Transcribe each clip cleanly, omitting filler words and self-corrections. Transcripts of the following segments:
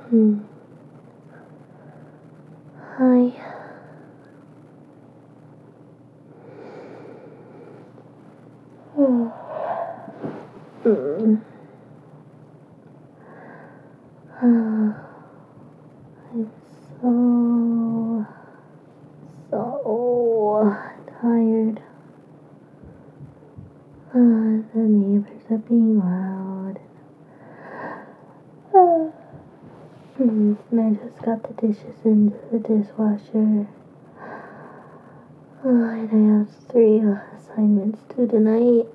Hmm. Hi. Mm. I'm so tired. The neighbors are being loud. And I just got the dishes into the dishwasher. And I have 3 assignments due tonight.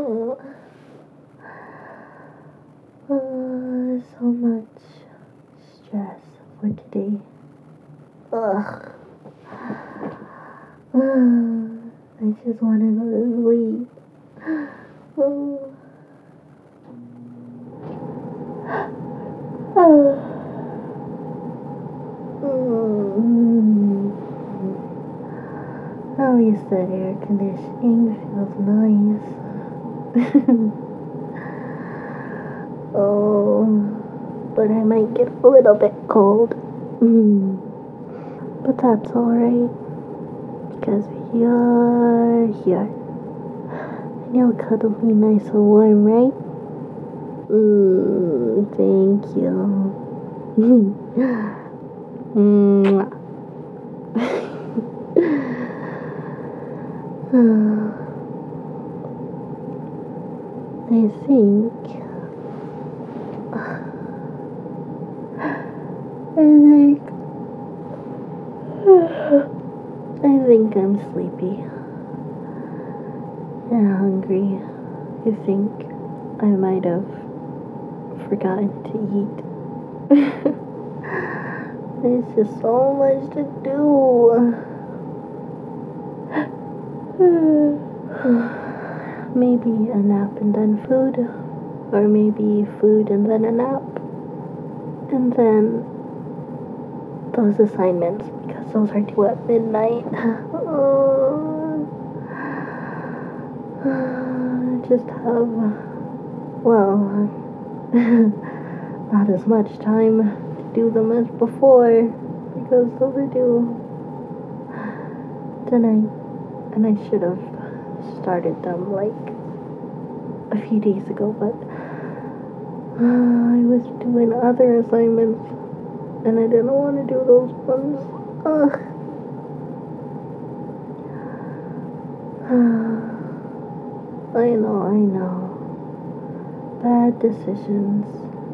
So much stress for today. Ugh. I just want to go to sleep. Oh. At least the air conditioning feels nice. Oh, but I might get a little bit cold. But that's alright, because you're here. And you'll cuddle me nice and warm, right? Thank you. Mwah. I think I think I'm sleepy and hungry. I think I might have forgotten to eat. There's just so much to do. Maybe a nap and then food, or maybe food and then a nap, and then those assignments, because those are due at midnight. Just have, well, not as much time to do them as before, because those are due tonight, and I should have started them like a few days ago, but I was doing other assignments, and I didn't want to do those ones. I know. Bad decisions.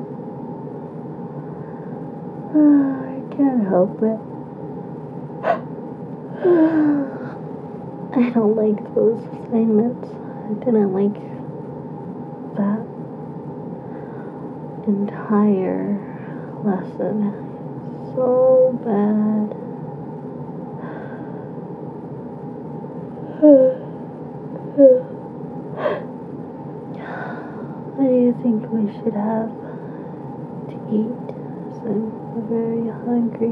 I can't help it. I don't like those assignments. I didn't like that entire lesson. So bad. What do you think we should have to eat? 'Cause I'm very hungry.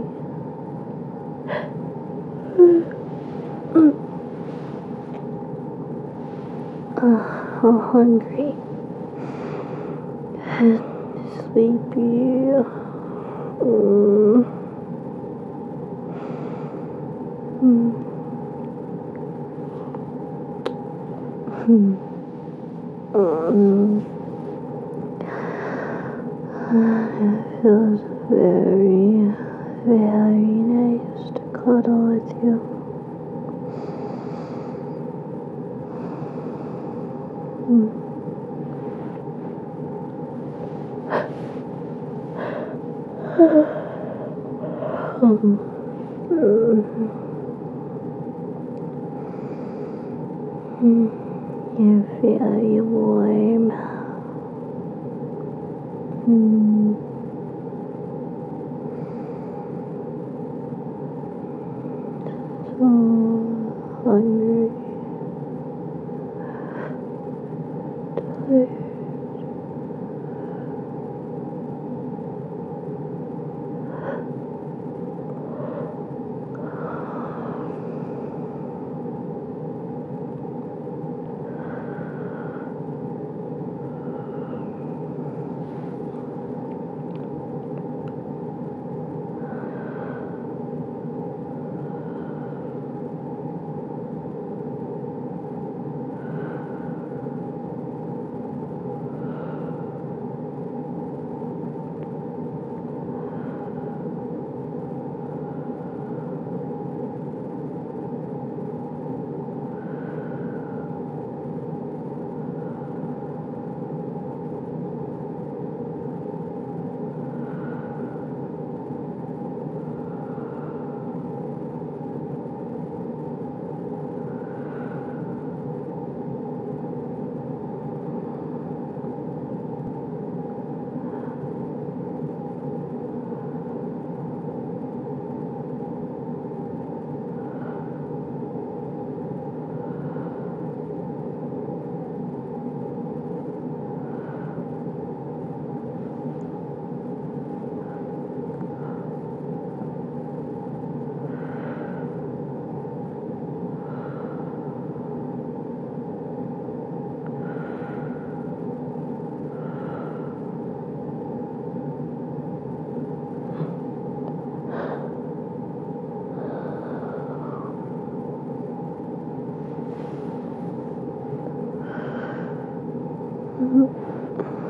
I'm hungry and sleepy. It feels very, very nice to cuddle with you. You feel you warm. So hungry. Tired.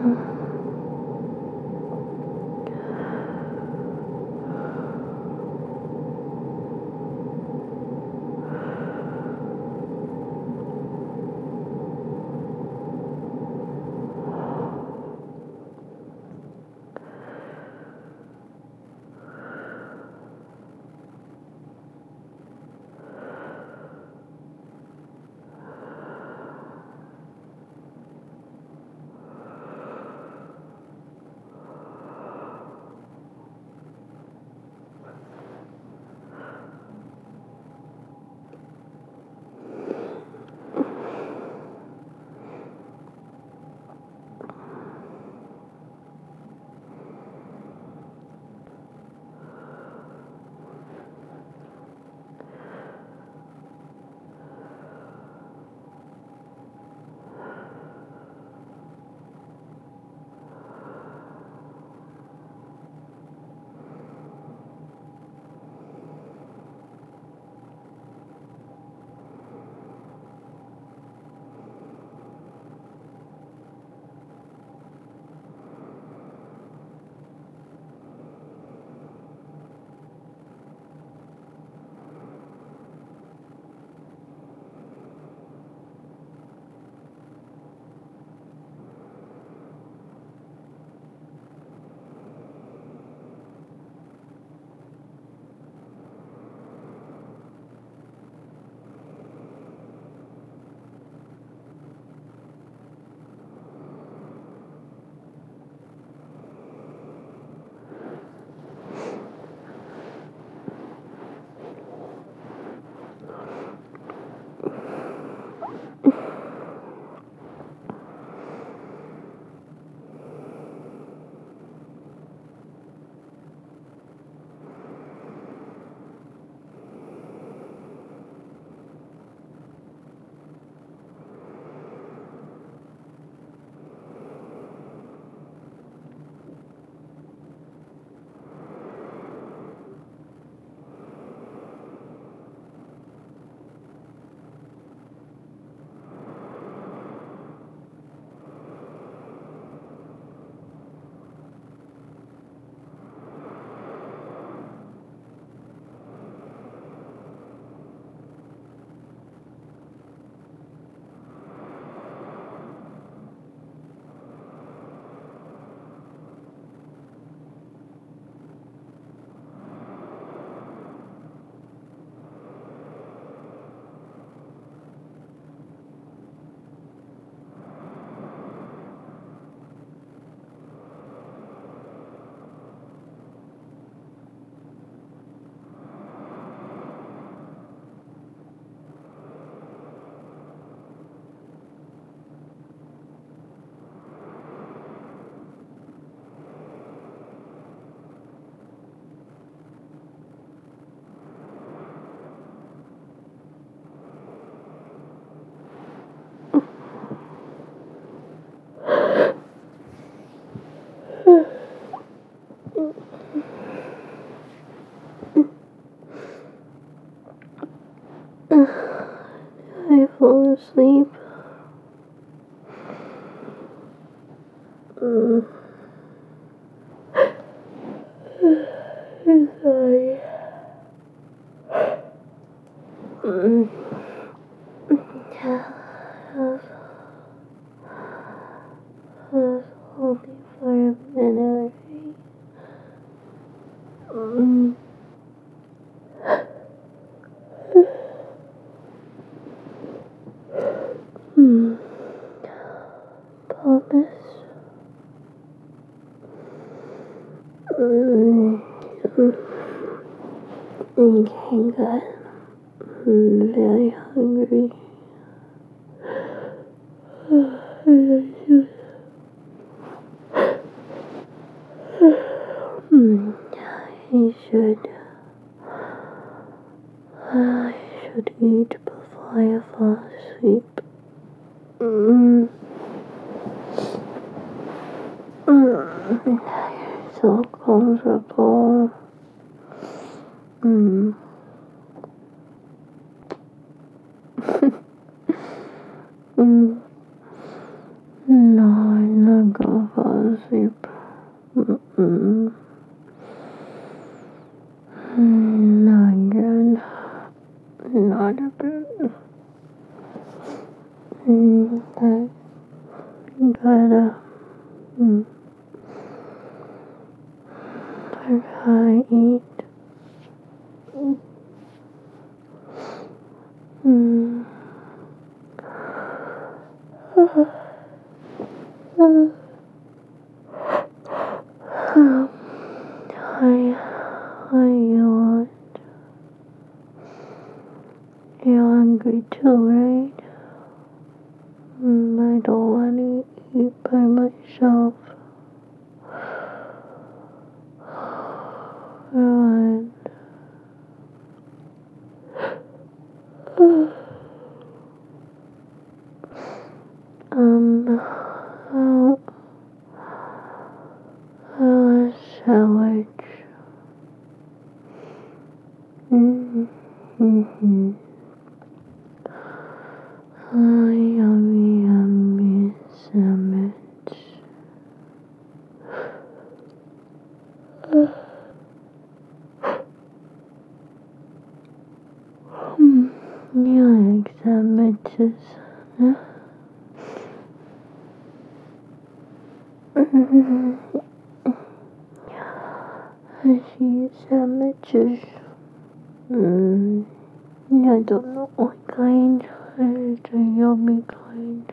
I fall asleep. I'm sorry. Yeah, was only for a minute. Mm. Hmm. Promise. Okay, good. I'm very hungry. I should eat before I fall asleep. Mm. So comfortable. Mm. mm. No, I'm not gonna fall sleep. Not again. Not again. I gotta eat. I yawned. You're hungry too, right? I don't want to eat by myself. Right. A sandwich. Yummy sandwich. You like sandwiches, huh? I see sandwiches. I don't know what kind. It's a yummy kind.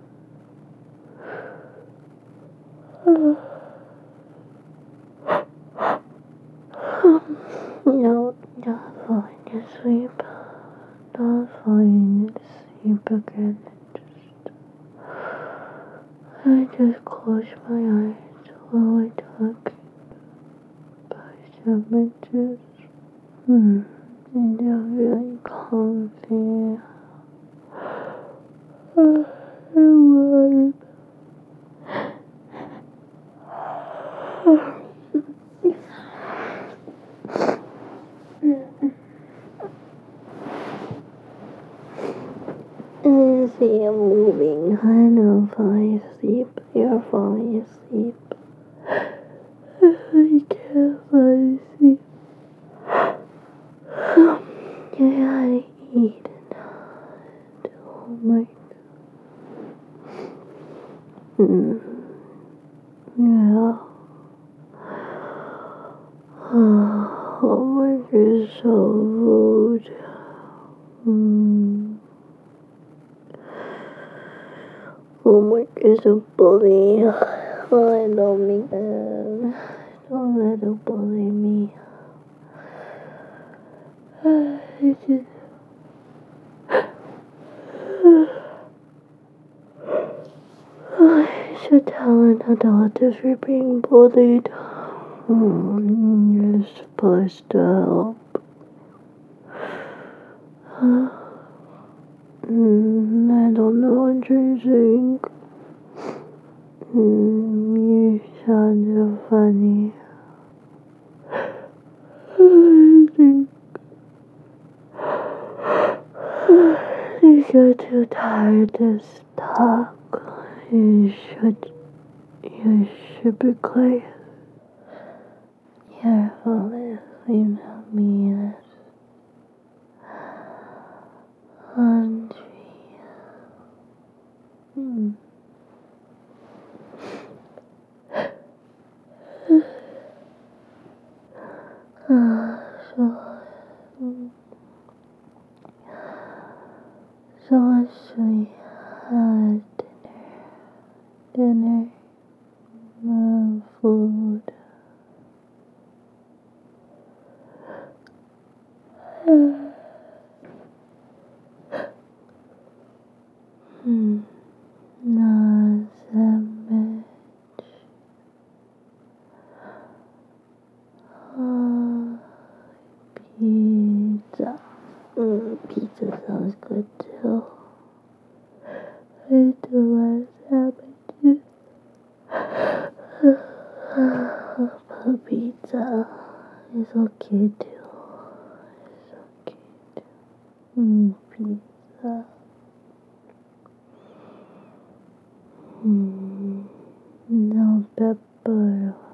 No, not falling asleep. Not falling asleep again. I just close my eyes while I talk about sandwiches. And they're really comfy. And warm. See, I'm moving. I know I'm falling asleep. You're falling asleep. I can't fall asleep. I gotta eat. Oh my God. Yeah. Homework is so rude. Homework is a bully. I don't make that. Don't let it bully me. I should tell an adult if you're being bullied. You're supposed to help. I don't know what you're saying. You sound so funny. You're too tired to talk. You should be quiet. You're falling asleep, not me. Hungry. So what should we have dinner? Food. No sandwich. Pizza. Pizza sounds good too. I do like sandwiches. But pizza is okay too. It's okay too. Pizza. No pepper.